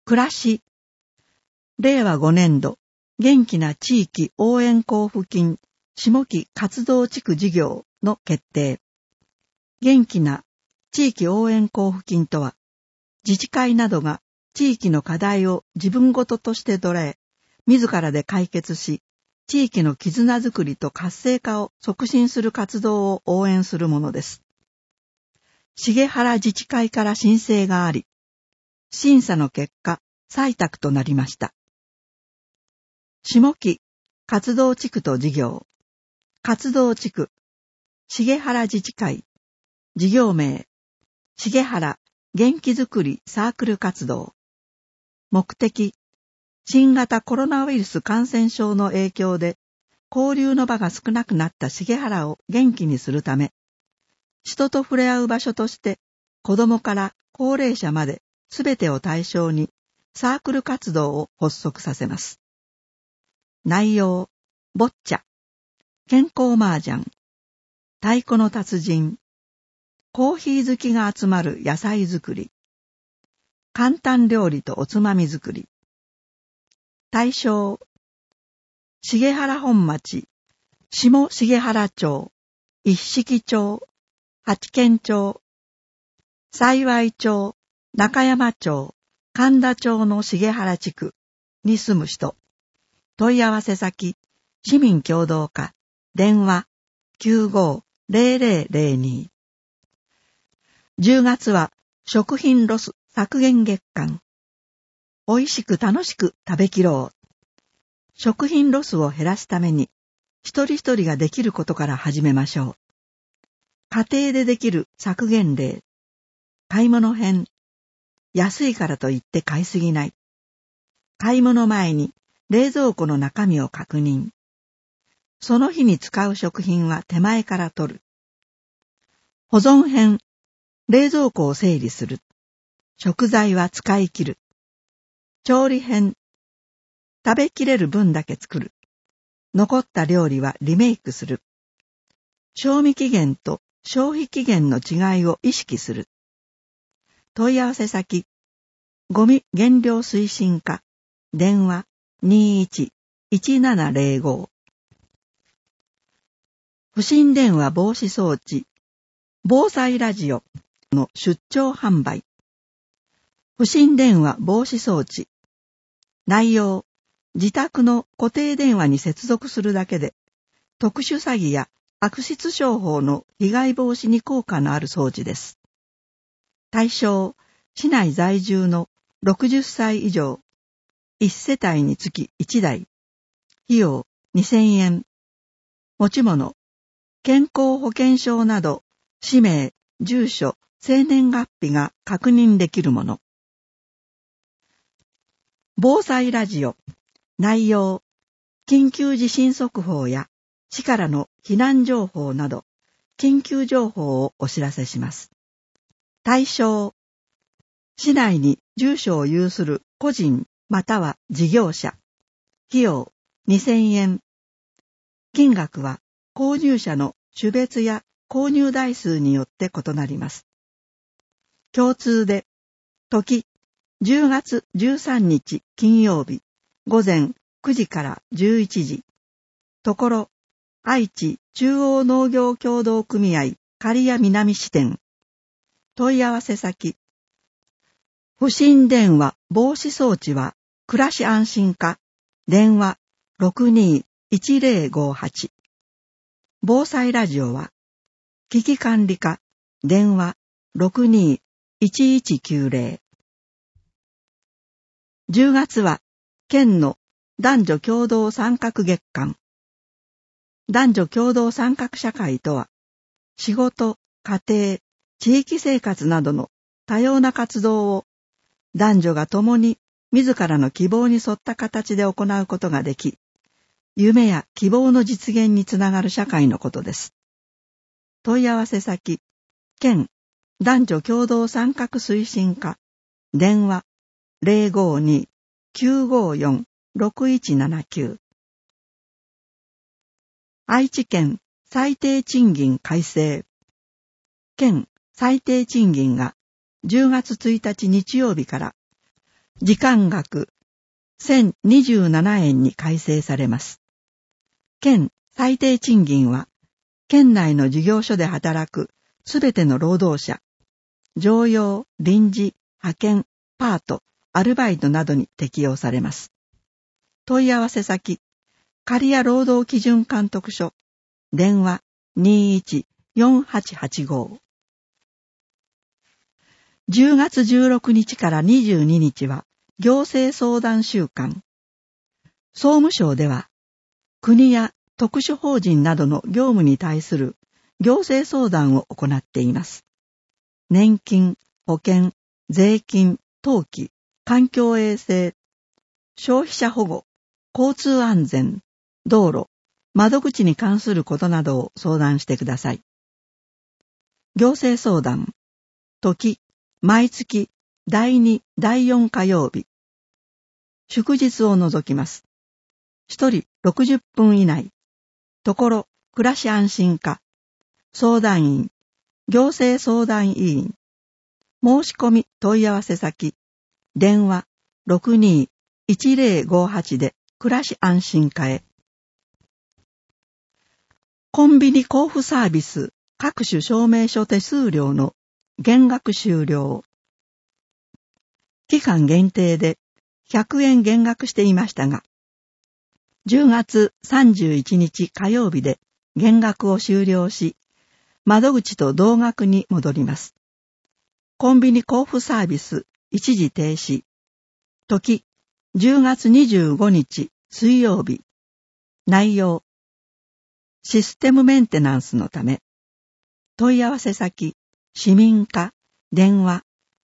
暮らし、令和5年度、元気な地域応援交付金、下期活動地区事業の決定。元気な地域応援交付金とは、自治会などが地域の課題を自分ごととして捉え、自らで解決し、地域の絆づくりと活性化を促進する活動を応援するものです。重原自治会から申請があり、審査の結果、採択となりました。下期活動地区と事業、活動地区、重原自治会、事業名、重原元気づくりサークル活動。目的、新型コロナウイルス感染症の影響で交流の場が少なくなった重原を元気にするため、人と触れ合う場所として子どもから高齢者まですべてを対象にサークル活動を発足させます。内容、ボッチャ、健康麻雀、太鼓の達人、コーヒー好きが集まる野菜作り、簡単料理とおつまみ作り。対象、重原本町、下重原町、一色町、八軒町、幸町、中山町、神田町の重原地区に住む人。問い合わせ先、市民協働課、電話、95-0002。10月は食品ロス削減月間。美味しく楽しく食べきろう。食品ロスを減らすために、一人一人ができることから始めましょう。家庭でできる削減例。買い物編。安いからといって買いすぎない。買い物前に冷蔵庫の中身を確認。その日に使う食品は手前から取る。保存編。冷蔵庫を整理する。食材は使い切る。調理編。食べきれる分だけ作る。残った料理はリメイクする。賞味期限と消費期限の違いを意識する。問い合わせ先、ゴミ減量推進課、電話21-1705。不審電話防止装置、防災ラジオの出張販売。不審電話防止装置。内容、自宅の固定電話に接続するだけで、特殊詐欺や悪質商法の被害防止に効果のある装置です。対象、市内在住の60歳以上、1世帯につき1台。費用2000円。持ち物、健康保険証など、氏名、住所、生年月日が確認できるもの。防災ラジオ。内容、緊急地震速報や市からの避難情報など、緊急情報をお知らせします。対象、市内に住所を有する個人または事業者。費用2000円。金額は購入者の種別や購入台数によって異なります。共通で、時、10月13日金曜日。午前9時から11時。ところ、愛知中央農業協同組合刈谷南支店。問い合わせ先。不審電話防止装置は暮らし安心課。電話62-1058。防災ラジオは危機管理課。電話62-1190。10月は県の男女共同参画月間。男女共同参画社会とは、仕事、家庭、地域生活などの多様な活動を男女が共に自らの希望に沿った形で行うことができ、夢や希望の実現につながる社会のことです。問い合わせ先、県男女共同参画推進課。電話052-954-6179。愛知県最低賃金改正。県最低賃金が10月1日日曜日から時間額1027円に改正されます。県最低賃金は、県内の事業所で働くすべての労働者、常用、臨時、派遣、パート、アルバイトなどに適用されます。問い合わせ先、刈谷労働基準監督署、電話21-4885。10月16日から22日は行政相談週間。総務省では、国や特殊法人などの業務に対する行政相談を行っています。年金、保険、税金、登記、環境衛生、消費者保護、交通安全、道路、窓口に関することなどを相談してください。行政相談、時、毎月、第2、第4火曜日。祝日を除きます。1人60分以内。ところ、暮らし安心課。相談員、行政相談委員。申し込み問い合わせ先。電話62-1058で暮らし安心課へ。コンビニ交付サービス各種証明書手数料の減額終了。期間限定で100円減額していましたが、10月31日火曜日で減額を終了し、窓口と同額に戻ります。コンビニ交付サービス一時停止。時、10月25日水曜日。内容、システムメンテナンスのため。問い合わせ先、市民課、電話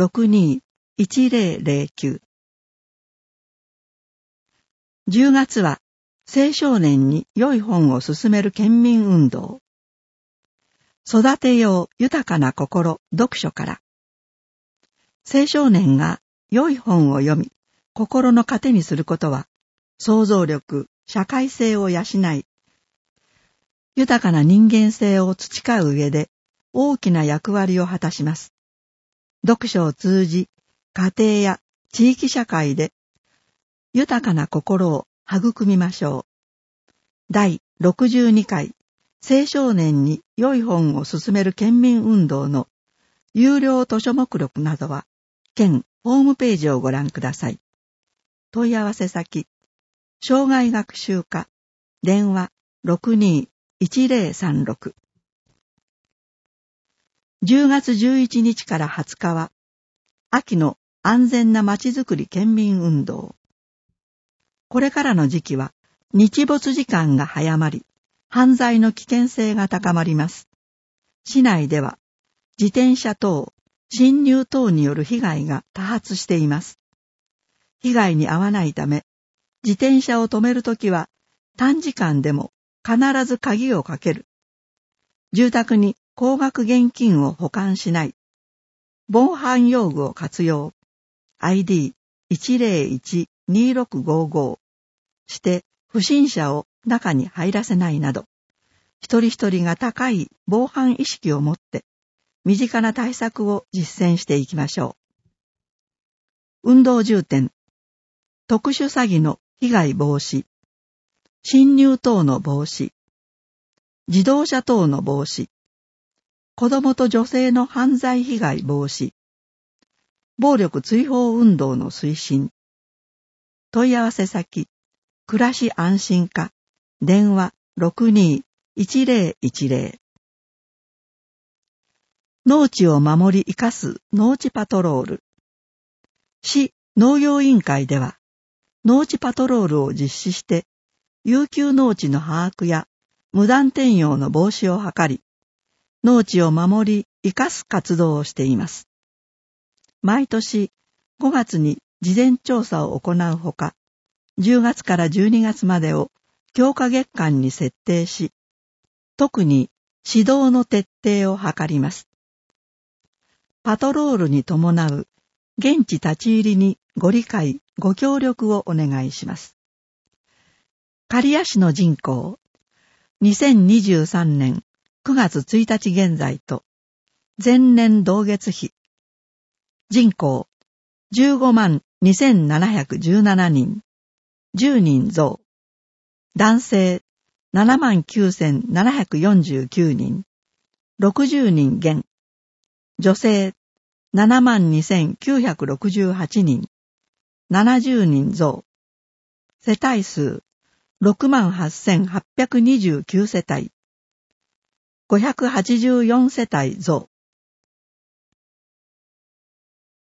62-1009。10月は、青少年に良い本を勧める県民運動。育てよう豊かな心読書から。青少年が良い本を読み、心の糧にすることは、想像力、社会性を養い、豊かな人間性を培う上で大きな役割を果たします。読書を通じ、家庭や地域社会で豊かな心を育みましょう。第62回青少年に良い本を勧める県民運動の有料図書目録などは、県ホームページをご覧ください。問い合わせ先、障害学習課、電話62-1036。10月11日から20日は、秋の安全なまちづくり県民運動。これからの時期は、日没時間が早まり、犯罪の危険性が高まります。市内では、自転車等、侵入等による被害が多発しています。被害に遭わないため、自転車を止めるときは、短時間でも必ず鍵をかける。住宅に高額現金を保管しない。防犯用具を活用。ID101-2655 して不審者を中に入らせないなど、一人一人が高い防犯意識を持って、身近な対策を実践していきましょう。運動重点。特殊詐欺の被害防止。侵入等の防止。自動車等の防止。子供と女性の犯罪被害防止。暴力追放運動の推進。問い合わせ先、暮らし安心課、電話62-1010。農地を守り生かす農地パトロール。市農業委員会では、農地パトロールを実施して、遊休農地の把握や無断転用の防止を図り、農地を守り生かす活動をしています。毎年5月に事前調査を行うほか、10月から12月までを強化月間に設定し、特に指導の徹底を図ります。パトロールに伴う現地立ち入りにご理解、ご協力をお願いします。刈谷市の人口、2023年9月1日現在と、前年同月比、人口 2717人、10人増。男性79,749人、60人減。女性72,968人、70人増。世帯数68,829世帯、584世帯増。